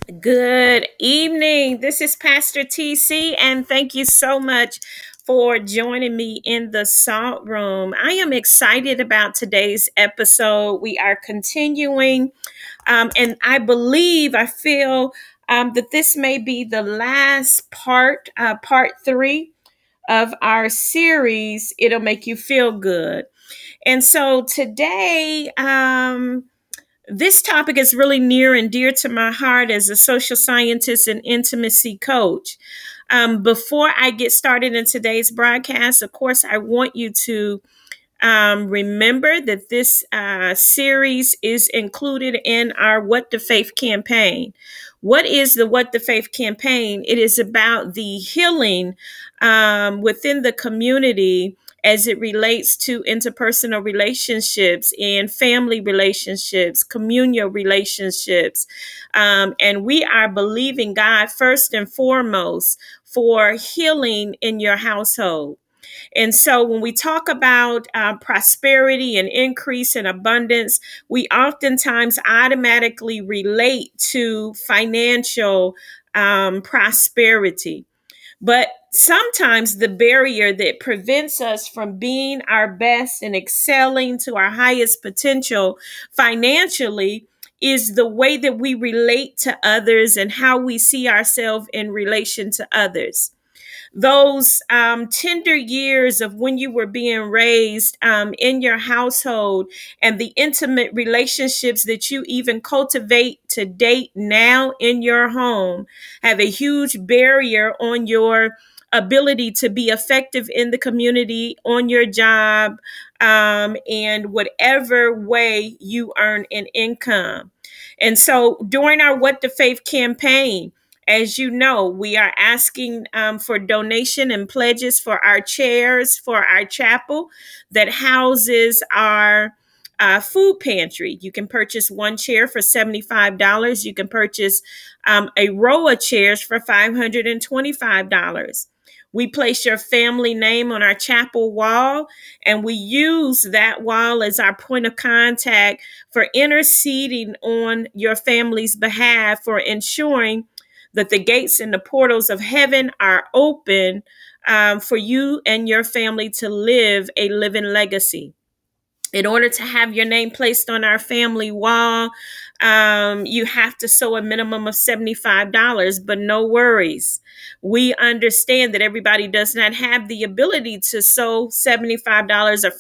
Good evening. This is Pastor TC, and thank you so much for joining me in the Salt Room. I am excited about today's episode. We are continuing, and I feel that this may be the last part three of our series. It'll make you feel good. And so today, this topic is really near and dear to my heart as a social scientist and intimacy coach. Before I get started in today's broadcast, of course, I want you to remember that this series is included in our What the Faith campaign. What is the What the Faith campaign? It is about the healing within the community as it relates to interpersonal relationships and family relationships, communal relationships. And we are believing God first and foremost for healing in your household. And so when we talk about prosperity and increase and abundance, we oftentimes automatically relate to financial prosperity. But sometimes the barrier that prevents us from being our best and excelling to our highest potential financially is the way that we relate to others and how we see ourselves in relation to others. Those tender years of when you were being raised in your household and the intimate relationships that you even cultivate to date now in your home have a huge barrier on your ability to be effective in the community, on your job, and whatever way you earn an income. And so during our What the Faith campaign, as you know, we are asking for donation and pledges for our chairs for our chapel that houses our food pantry. You can purchase one chair for $75. You can purchase a row of chairs for $525. We place your family name on our chapel wall, and we use that wall as our point of contact for interceding on your family's behalf for ensuring that the gates and the portals of heaven are open for you and your family to live a living legacy. In order to have your name placed on our family wall, you have to sow a minimum of $75, but no worries. We understand that everybody does not have the ability to sow $75 or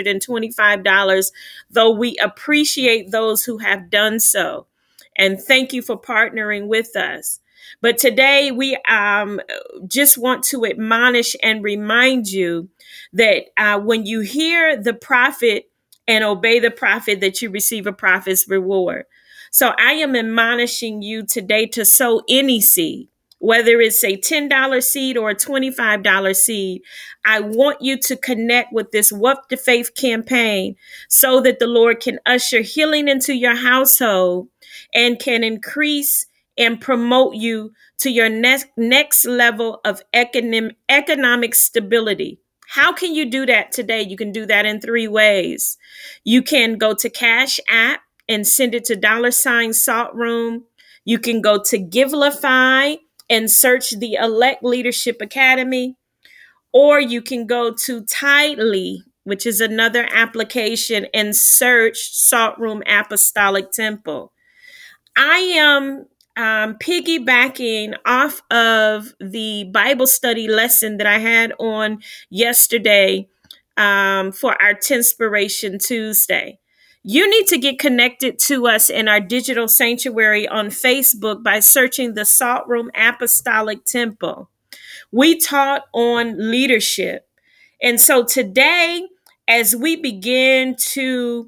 $525, though we appreciate those who have done so. And thank you for partnering with us. But today we just want to admonish and remind you that when you hear the prophet and obey the prophet, that you receive a prophet's reward. So I am admonishing you today to sow any seed, whether it's a $10 seed or a $25 seed. I want you to connect with this What the Faith campaign so that the Lord can usher healing into your household and can increase and promote you to your next level of economic stability. How can you do that today? You can do that in three ways. You can go to Cash App and send it to $Salt Room. You can go to Givelify and search the Elect Leadership Academy, or you can go to Tidely, which is another application, and search Salt Room Apostolic Temple. I am piggybacking off of the Bible study lesson that I had on yesterday for our Tinspiration Tuesday. You need to get connected to us in our digital sanctuary on Facebook by searching the Salt Room Apostolic Temple. We taught on leadership. And so today, as we begin to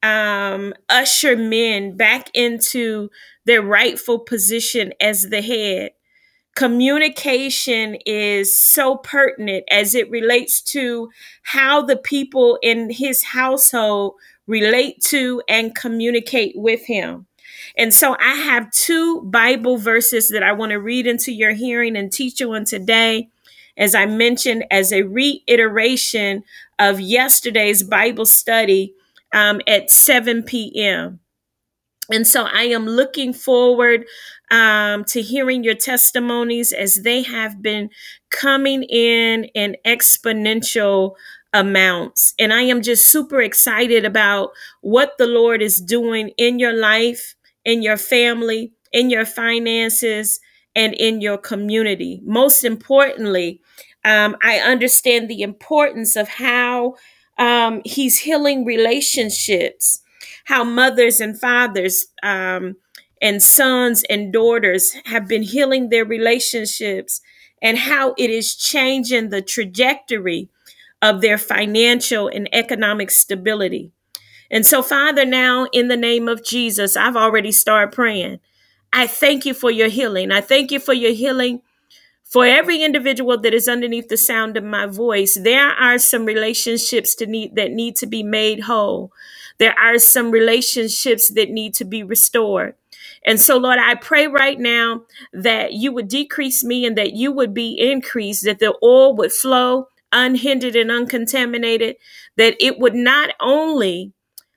usher men back into their rightful position as the head, communication is so pertinent as it relates to how the people in his household relate to and communicate with him. And so I have two Bible verses that I want to read into your hearing and teach you on today, as I mentioned, as a reiteration of yesterday's Bible study at 7 p.m. And so I am looking forward to hearing your testimonies as they have been coming in exponential amounts. And I am just super excited about what the Lord is doing in your life, in your family, in your finances, and in your community. Most importantly, I understand the importance of how He's healing relationships, how mothers and fathers and sons and daughters have been healing their relationships, and how it is changing the trajectory of their financial and economic stability. And so, Father, now in the name of Jesus, I've already started praying. I thank you for your healing. I thank you for your healing for every individual that is underneath the sound of my voice. There are some relationships that need to be made whole. There are some relationships that need to be restored. And so, Lord, I pray right now that you would decrease me and that you would be increased, that the oil would flow unhindered and uncontaminated, that it would not only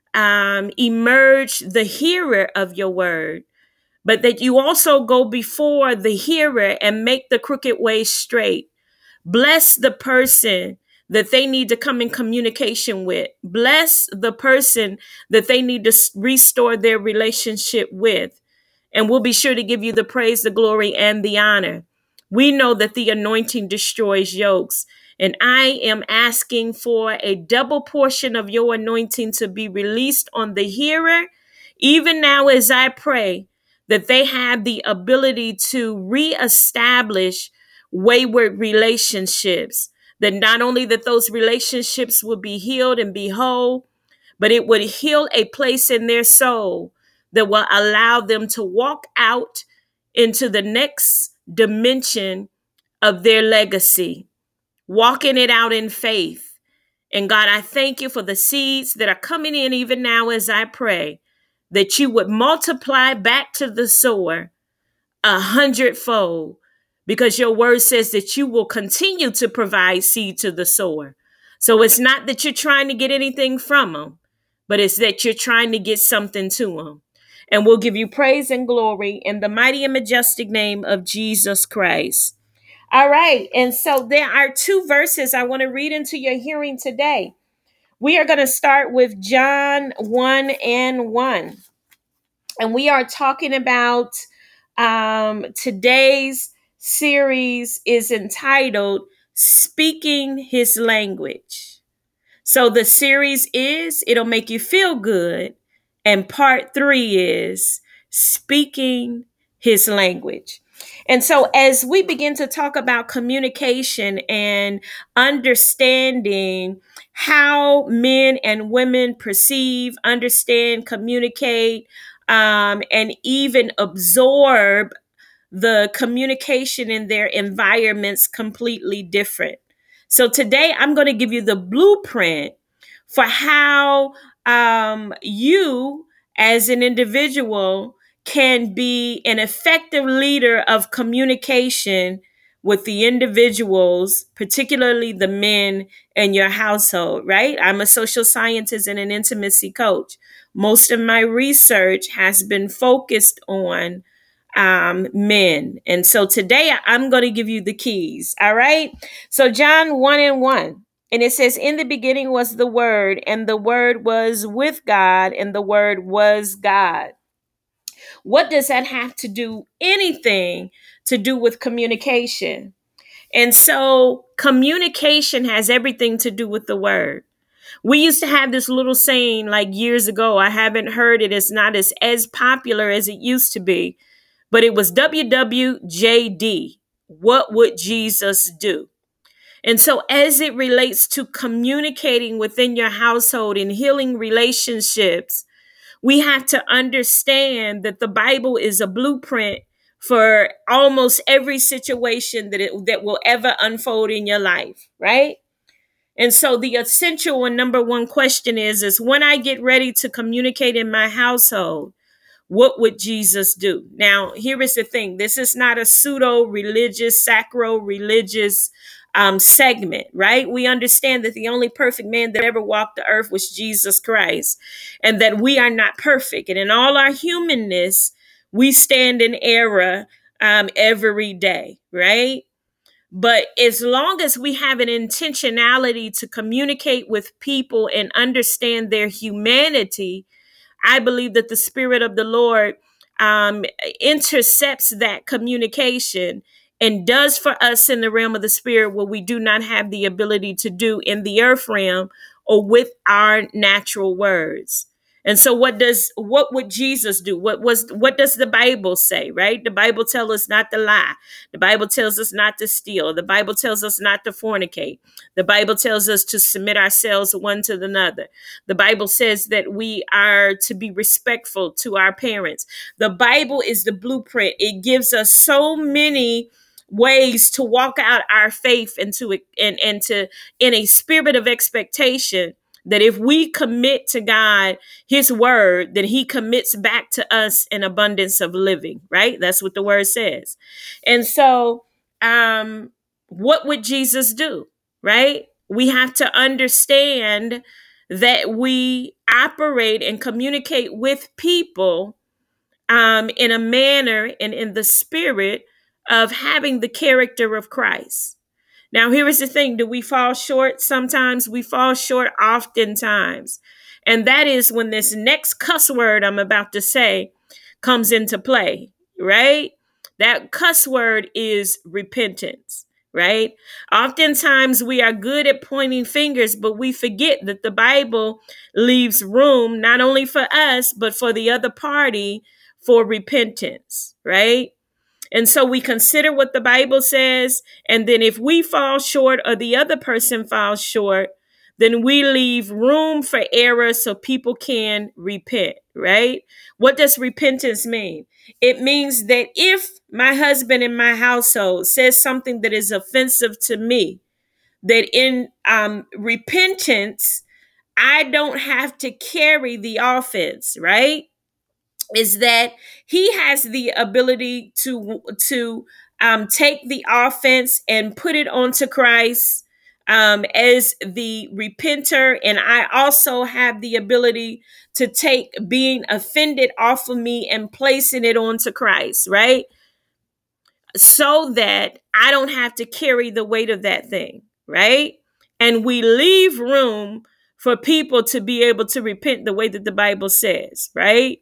emerge the hearer of your word, but that you also go before the hearer and make the crooked way straight. Bless the person that they need to come in communication with. Bless the person that they need to restore their relationship with. And we'll be sure to give you the praise, the glory, and the honor. We know that the anointing destroys yokes. And I am asking for a double portion of your anointing to be released on the hearer, even now as I pray, that they have the ability to reestablish wayward relationships, that not only that those relationships will be healed and be whole, but it would heal a place in their soul that will allow them to walk out into the next dimension of their legacy, walking it out in faith. And God, I thank you for the seeds that are coming in even now as I pray, that you would multiply back to the sower 100-fold, because your word says that you will continue to provide seed to the sower. So it's not that you're trying to get anything from them, but it's that you're trying to get something to them. And we'll give you praise and glory in the mighty and majestic name of Jesus Christ. All right. And so there are two verses I want to read into your hearing today. We are going to start with John 1:1. And we are talking about today's series is entitled Speaking His Language. So the series is It'll Make You Feel Good. And part 3 is Speaking His Language. And so, as we begin to talk about communication and understanding how men and women perceive, understand, communicate, and even absorb the communication in their environments completely different. So today I'm going to give you the blueprint for how you as an individual can be an effective leader of communication with the individuals, particularly the men in your household, right? I'm a social scientist and an intimacy coach. Most of my research has been focused on men. And so today I'm going to give you the keys. All right. So John 1:1. And it says, in the beginning was the Word, and the Word was with God, and the Word was God. What does that have to do? Anything to do with communication. And so communication has everything to do with the Word. We used to have this little saying like years ago. I haven't heard it. It's not as popular as it used to be, but it was WWJD. What would Jesus do? And so, as it relates to communicating within your household and healing relationships, we have to understand that the Bible is a blueprint for almost every situation that will ever unfold in your life, right? And so the essential and number one question is when I get ready to communicate in my household, what would Jesus do? Now, here is the thing. This is not a pseudo-religious, sacro-religious segment, right? We understand that the only perfect man that ever walked the earth was Jesus Christ, and that we are not perfect. And in all our humanness, we stand in error every day, right? But as long as we have an intentionality to communicate with people and understand their humanity, I believe that the Spirit of the Lord um, intercepts that communication and does for us in the realm of the Spirit what we do not have the ability to do in the earth realm or with our natural words. And so what would Jesus do? What does the Bible say, right? The Bible tells us not to lie. The Bible tells us not to steal. The Bible tells us not to fornicate. The Bible tells us to submit ourselves one to another. The Bible says that we are to be respectful to our parents. The Bible is the blueprint. It gives us so many ways to walk out our faith and to in a spirit of expectation that if we commit to God his word, then he commits back to us an abundance of living, right? That's what the word says. And so what would Jesus do, right? We have to understand that we operate and communicate with people in a manner and in the spirit of having the character of Christ. Now, here is the thing. Do we fall short? Sometimes we fall short oftentimes. And that is when this next cuss word I'm about to say comes into play, right? That cuss word is repentance, right? Oftentimes we are good at pointing fingers, but we forget that the Bible leaves room not only for us, but for the other party for repentance, right? And so we consider what the Bible says. And then if we fall short or the other person falls short, then we leave room for error so people can repent, right? What does repentance mean? It means that if my husband in my household says something that is offensive to me, that in repentance, I don't have to carry the offense, right? Is that he has the ability to take the offense and put it onto Christ as the repenter, and I also have the ability to take being offended off of me and placing it onto Christ, right? So that I don't have to carry the weight of that thing, right? And we leave room for people to be able to repent the way that the Bible says, right?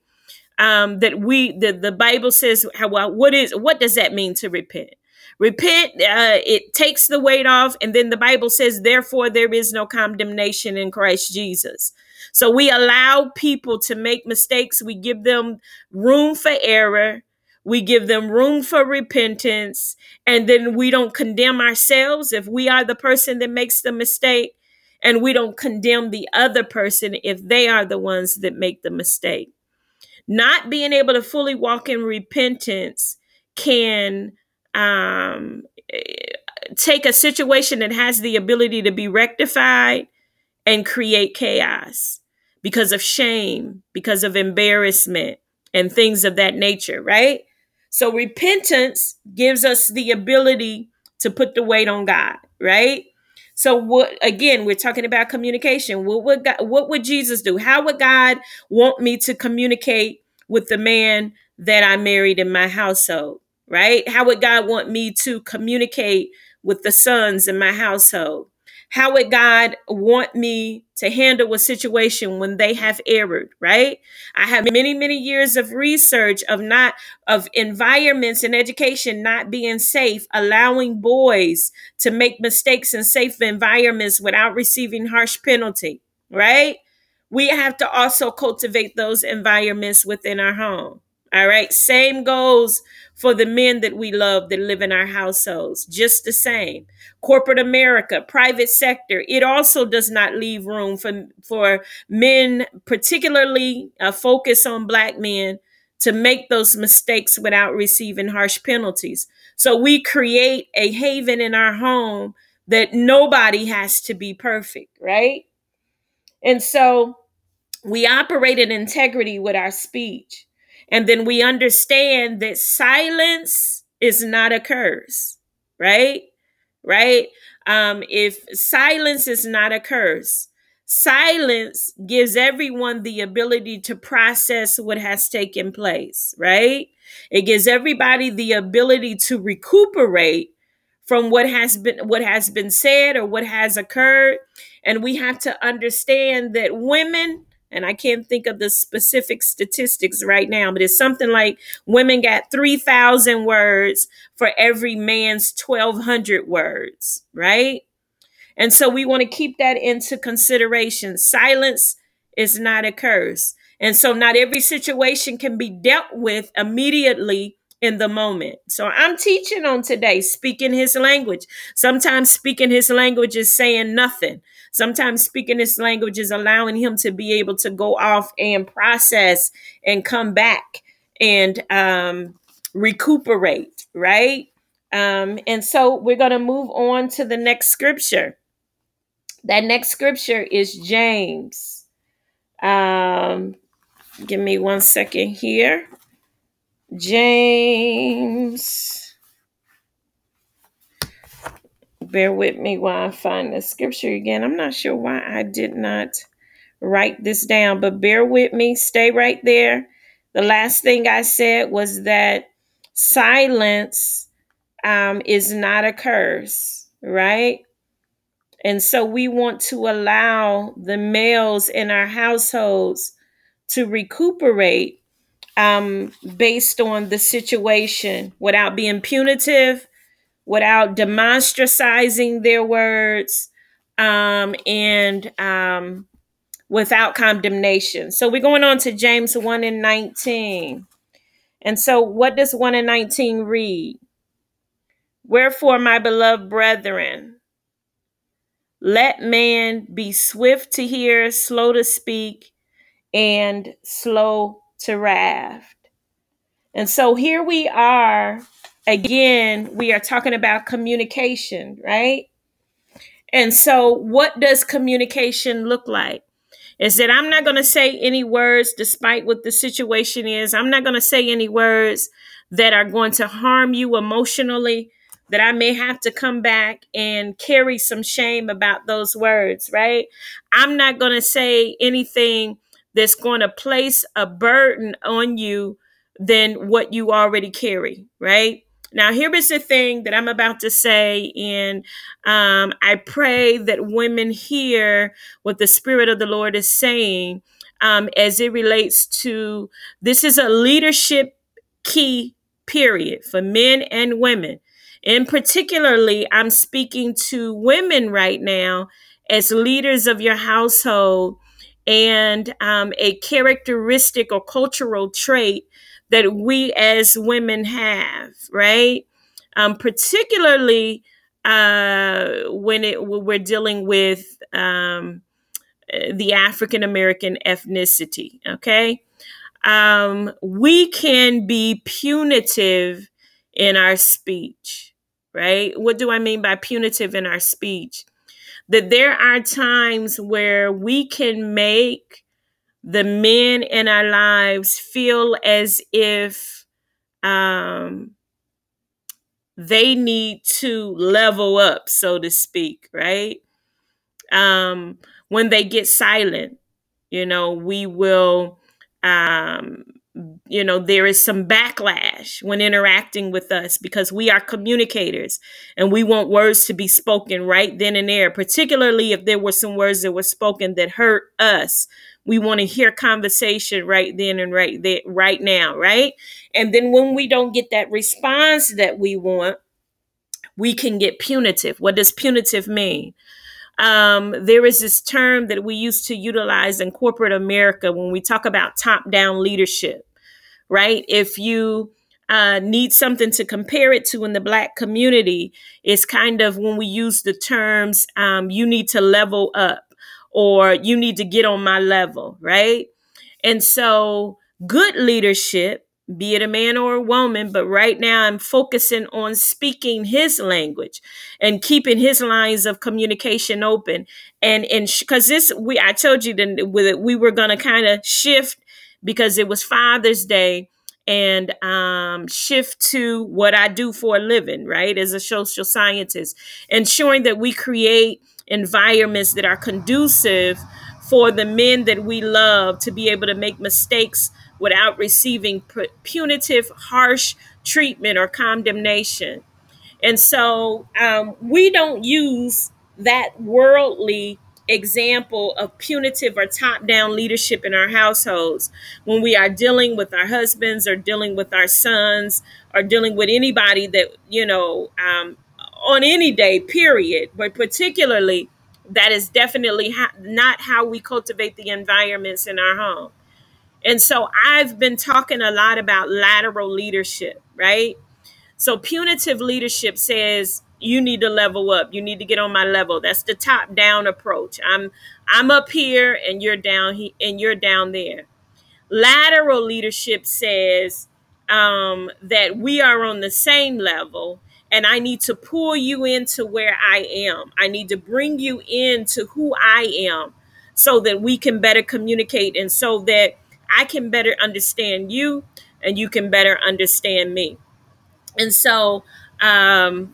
The Bible says how, well, what does that mean to repent? Repent, it takes the weight off, and then the Bible says, therefore there is no condemnation in Christ Jesus. So we allow people to make mistakes. We give them room for error. We give them room for repentance, and then we don't condemn ourselves if we are the person that makes the mistake, and we don't condemn the other person if they are the ones that make the mistake. Not being able to fully walk in repentance can um, take a situation that has the ability to be rectified and create chaos because of shame, because of embarrassment, and things of that nature, right? So repentance gives us the ability to put the weight on God, right? So what again, we're talking about communication. What would Jesus do? How would God want me to communicate with the man that I married in my household, right? How would God want me to communicate with the sons in my household? How would God want me to handle a situation when they have erred, right? I have many, many years of research of environments and education not being safe, allowing boys to make mistakes in safe environments without receiving harsh penalty, right? We have to also cultivate those environments within our home. All right. Same goes for the men that we love that live in our households. Just the same. Corporate America, private sector, it also does not leave room for men, particularly focus on Black men, to make those mistakes without receiving harsh penalties. So we create a haven in our home that nobody has to be perfect, right? And so we operate in integrity with our speech. And then we understand that silence is not a curse, right? right? If silence is not a curse, silence gives everyone the ability to process what has taken place, right? It gives everybody the ability to recuperate from what has been said or what has occurred. And we have to understand that women, and I can't think of the specific statistics right now, but it's something like women got 3,000 words for every man's 1,200 words, right? And so we want to keep that into consideration. Silence is not a curse. And so not every situation can be dealt with immediately in the moment. So I'm teaching on today, speaking his language. Sometimes speaking his language is saying nothing. Sometimes speaking his language is allowing him to be able to go off and process and come back and recuperate, right? And so we're going to move on to the next scripture. That next scripture is James. Give me 1 second here. James. Bear with me while I find the scripture again. I'm not sure why I did not write this down, but bear with me. Stay right there. The last thing I said was that silence is not a curse, right? And so we want to allow the males in our households to recuperate based on the situation without being punitive, without demonstralizing their words, and without condemnation. So we're going on to James 1 and 19. And so what does 1 and 19 read? Wherefore, my beloved brethren, let man be swift to hear, slow to speak, and slow to wrath. And so here we are again, we are talking about communication, right? And so what does communication look like? Is that I'm not going to say any words despite what the situation is. I'm not going to say any words that are going to harm you emotionally, that I may have to come back and carry some shame about those words, right? I'm not going to say anything that's going to place a burden on you than what you already carry, right? Now, here is the thing that I'm about to say, and I pray that women hear what the Spirit of the Lord is saying as it relates to this is a leadership key period for men and women. And particularly, I'm speaking to women right now as leaders of your household, and a characteristic or cultural trait that we as women have, right? Particularly when we're dealing with the African American ethnicity. Okay, we can be punitive in our speech, right? What do I mean by punitive in our speech? That there are times where we can make the men in our lives feel as if they need to level up, so to speak, right? When they get silent, we will, there is some backlash when interacting with us because we are communicators and we want words to be spoken right then and there, particularly if there were some words that were spoken that hurt us. We want to hear conversation right then and right there, right now, right? And then when we don't get that response that we want, we can get punitive. What does punitive mean? There is this term that we used to utilize in corporate America when we talk about top-down leadership, right? If you need something to compare it to in the Black community, it's kind of when we use the terms, you need to level up or you need to get on my level, right? And so good leadership, be it a man or a woman, but right now I'm focusing on speaking his language and keeping his lines of communication open. And because I told you that we were going to kind of shift because it was Father's Day. and shift to what I do for a living, right, as a social scientist, ensuring that we create environments that are conducive for the men that we love to be able to make mistakes without receiving punitive, harsh treatment or condemnation. And so we don't use that worldly example of punitive or top down leadership in our households when we are dealing with our husbands or dealing with our sons or dealing with anybody that, on any day, period. But particularly, that is definitely not how we cultivate the environments in our home. And so I've been talking a lot about lateral leadership, right? So punitive leadership says you need to level up. You need to get on my level. That's the top down approach. I'm up here and you're and you're down there. Lateral leadership says that we are on the same level, and I need to pull you into where I am. I need to bring you into who I am so that we can better communicate and so that I can better understand you and you can better understand me. And so um,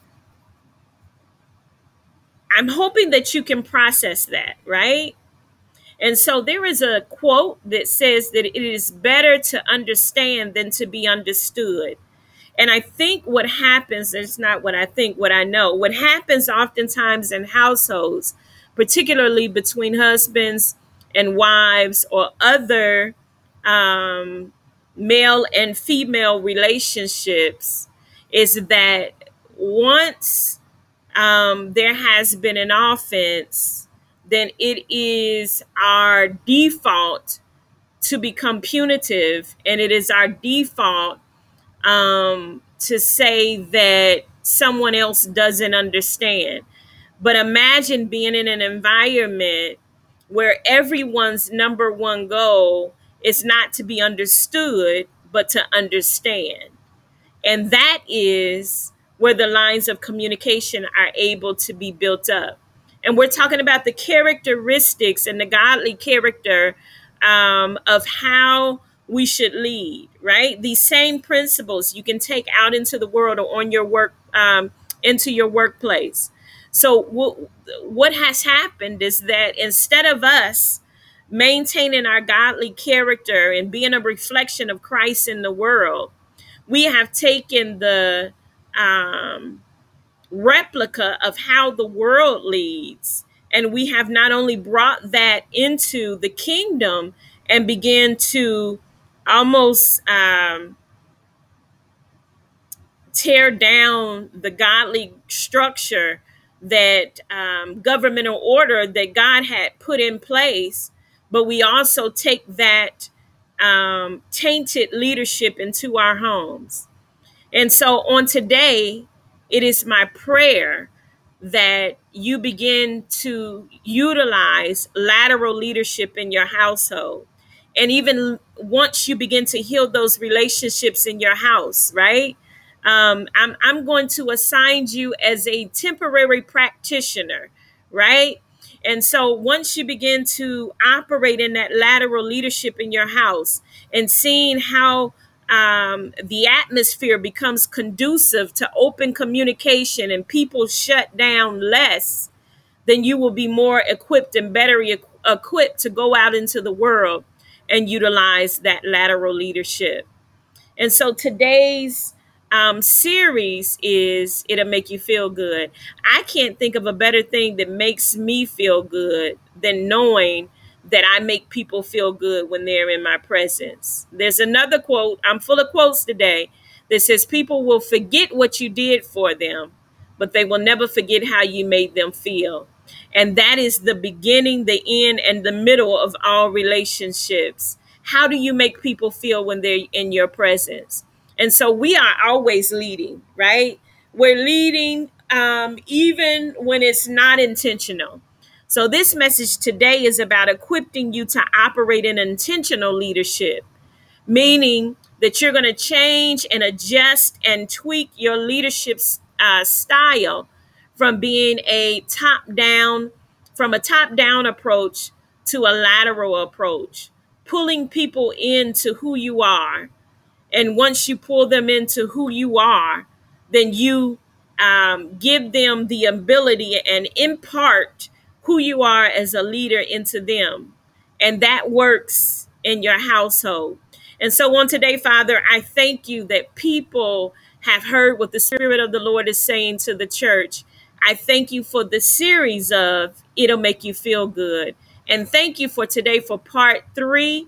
I'm hoping that you can process that, right? And so there is a quote that says that it is better to understand than to be understood. And I think what happens, it's not what I think, what I know, what happens oftentimes in households, particularly between husbands and wives or other um, male and female relationships, is that once there has been an offense, then it is our default to become punitive, and it is our default to say that someone else doesn't understand. But imagine being in an environment where everyone's number one goal is not to be understood, but to understand. And that is where the lines of communication are able to be built up. And we're talking about the characteristics and the godly character of how we should lead, right? These same principles you can take out into the world or on your work, into your workplace. So, what has happened is that instead of us maintaining our godly character and being a reflection of Christ in the world, we have taken the um, replica of how the world leads, and we have not only brought that into the kingdom and begin to almost tear down the godly structure, that governmental order that God had put in place, but we also take that tainted leadership into our homes. And so on today, it is my prayer that you begin to utilize lateral leadership in your household. And even once you begin to heal those relationships in your house, right? I'm going to assign you as a temporary practitioner, right? And so once you begin to operate in that lateral leadership in your house and seeing how the atmosphere becomes conducive to open communication and people shut down less, then you will be more equipped and better equipped to go out into the world and utilize that lateral leadership. And so today's series is It'll Make You Feel Good. I can't think of a better thing that makes me feel good than knowing that I make people feel good when they're in my presence. There's another quote, I'm full of quotes today, that says people will forget what you did for them, but they will never forget how you made them feel. And that is the beginning, the end, and the middle of all relationships. How do you make people feel when they're in your presence? And so we are always leading, right? We're leading even when it's not intentional. So this message today is about equipping you to operate in intentional leadership, meaning that you're going to change and adjust and tweak your leadership style from being from a top down approach to a lateral approach, pulling people into who you are And once you pull them into who you are, then you give them the ability and impart who you are as a leader into them. And that works in your household. And so on today, Father, I thank you that people have heard what the Spirit of the Lord is saying to the church. I thank you for the series of It'll Make You Feel Good. And thank you for today for part 3,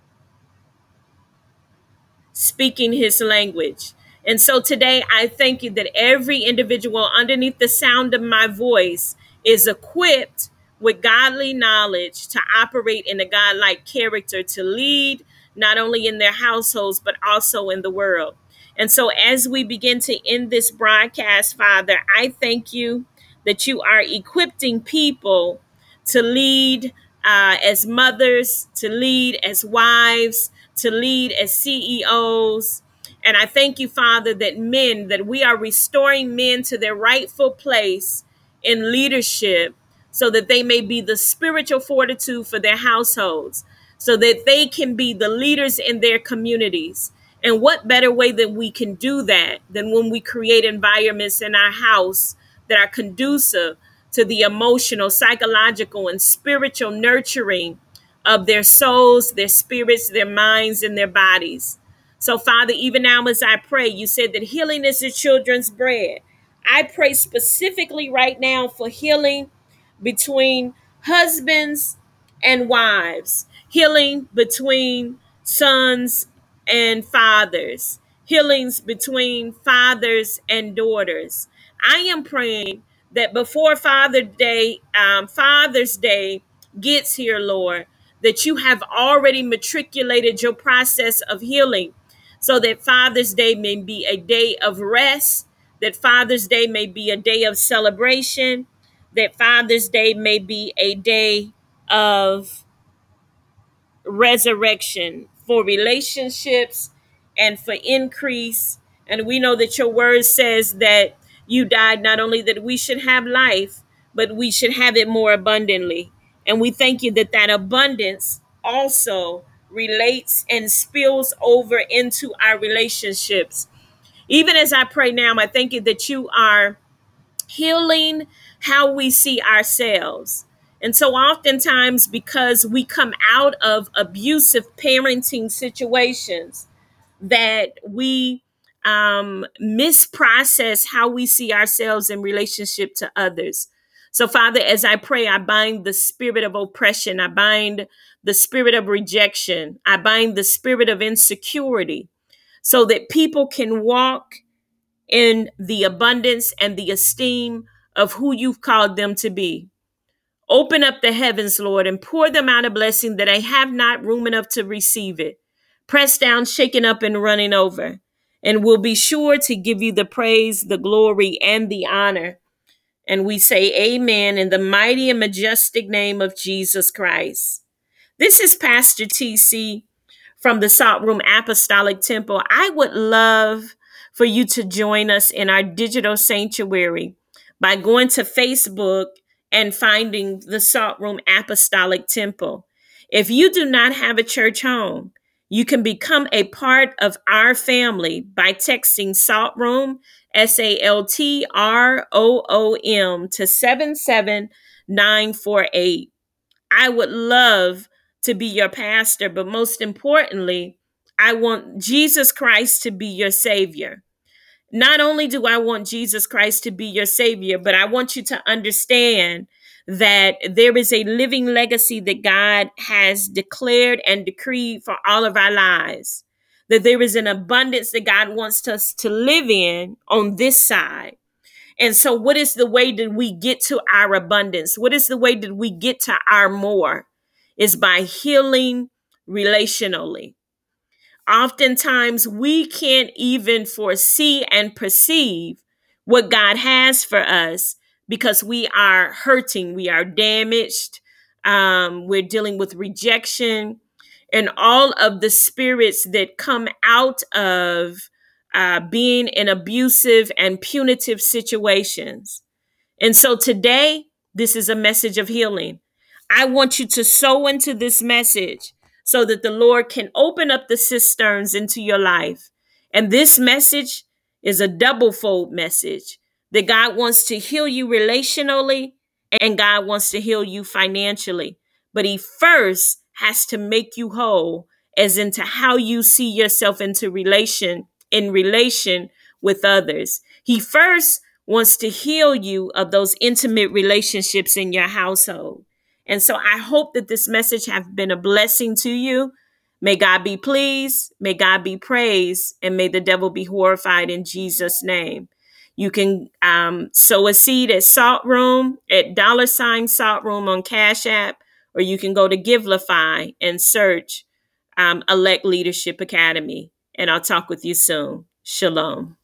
speaking his language. And so today, I thank you that every individual underneath the sound of my voice is equipped with godly knowledge to operate in a godlike character, to lead not only in their households, but also in the world. And so, as we begin to end this broadcast, Father, I thank you that you are equipping people to lead as mothers, to lead as wives, to lead as CEOs. And I thank you, Father, that we are restoring men to their rightful place in leadership so that they may be the spiritual fortitude for their households, so that they can be the leaders in their communities. And what better way that we can do that than when we create environments in our house that are conducive to the emotional, psychological, and spiritual nurturing of their souls, their spirits, their minds, and their bodies. So, Father, even now as I pray, you said that healing is the children's bread. I pray specifically right now for healing between husbands and wives, healing between sons and fathers, healings between fathers and daughters. I am praying that before Father's Day gets here, Lord, that you have already matriculated your process of healing so that Father's Day may be a day of rest, that Father's Day may be a day of celebration, that Father's Day may be a day of resurrection for relationships and for increase. And we know that your word says that you died not only that we should have life, but we should have it more abundantly. And we thank you that that abundance also relates and spills over into our relationships. Even as I pray now, I thank you that you are healing how we see ourselves. And so oftentimes, because we come out of abusive parenting situations, that we misprocess how we see ourselves in relationship to others. So, Father, as I pray, I bind the spirit of oppression, I bind the spirit of rejection, I bind the spirit of insecurity, so that people can walk in the abundance and the esteem of who you've called them to be. Open up the heavens, Lord, and pour them out a blessing that I have not room enough to receive it. Pressed down, shaken up, and running over. And we'll be sure to give you the praise, the glory, and the honor. And we say amen in the mighty and majestic name of Jesus Christ. This is Pastor TC from the Salt Room Apostolic Temple. I would love for you to join us in our digital sanctuary by going to Facebook and finding the Salt Room Apostolic Temple. If you do not have a church home, you can become a part of our family by texting Salt Room, SALTROOM, to 77948. I would love to be your pastor, but most importantly, I want Jesus Christ to be your savior. Not only do I want Jesus Christ to be your savior, but I want you to understand that there is a living legacy that God has declared and decreed for all of our lives. That there is an abundance that God wants us to live in on this side. And so, what is the way that we get to our abundance? What is the way that we get to our more? Is by healing relationally. Oftentimes, we can't even foresee and perceive what God has for us because we are hurting, we are damaged, we're dealing with rejection, and all of the spirits that come out of being in abusive and punitive situations. And so today, this is a message of healing. I want you to sow into this message so that the Lord can open up the cisterns into your life, And this message is a double fold message that God wants to heal you relationally and God wants to heal you financially. But he first has to make you whole as into how you see yourself in relation with others. He first wants to heal you of those intimate relationships in your household. And so I hope that this message have been a blessing to you. May God be pleased, may God be praised, and may the devil be horrified in Jesus' name. You can sow a seed at Salt Room, at $ Salt Room on Cash App, or you can go to Givelify and search Elect Leadership Academy. And I'll talk with you soon. Shalom.